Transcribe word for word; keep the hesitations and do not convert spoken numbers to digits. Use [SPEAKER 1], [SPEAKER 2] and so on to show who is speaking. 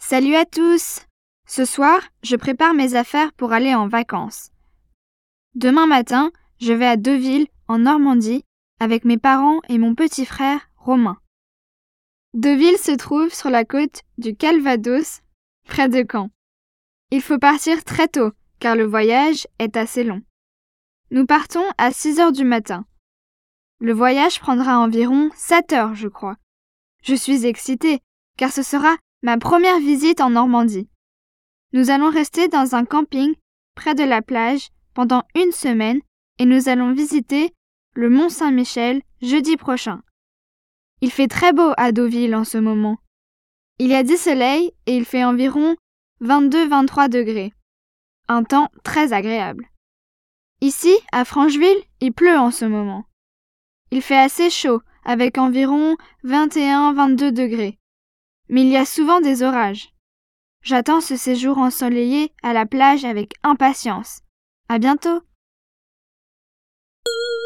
[SPEAKER 1] Salut à tous! Ce soir, je prépare mes affaires pour aller en vacances. Demain matin, je vais à Deauville, en Normandie, avec mes parents et mon petit frère, Romain. Deauville se trouve sur la côte du Calvados, près de Caen. Il faut partir très tôt, car le voyage est assez long. Nous partons à six heures du matin. Le voyage prendra environ sept heures, je crois. Je suis excitée, car ce sera ma première visite en Normandie. Nous allons rester dans un camping près de la plage pendant une semaine et nous allons visiter le Mont Saint-Michel jeudi prochain. Il fait très beau à Deauville en ce moment. Il y a du soleil et il fait environ vingt-deux à vingt-trois degrés. Un temps très agréable. Ici, à Francheville, il pleut en ce moment. Il fait assez chaud avec environ vingt et un à vingt-deux degrés. Mais il y a souvent des orages. J'attends ce séjour ensoleillé à la plage avec impatience. À bientôt!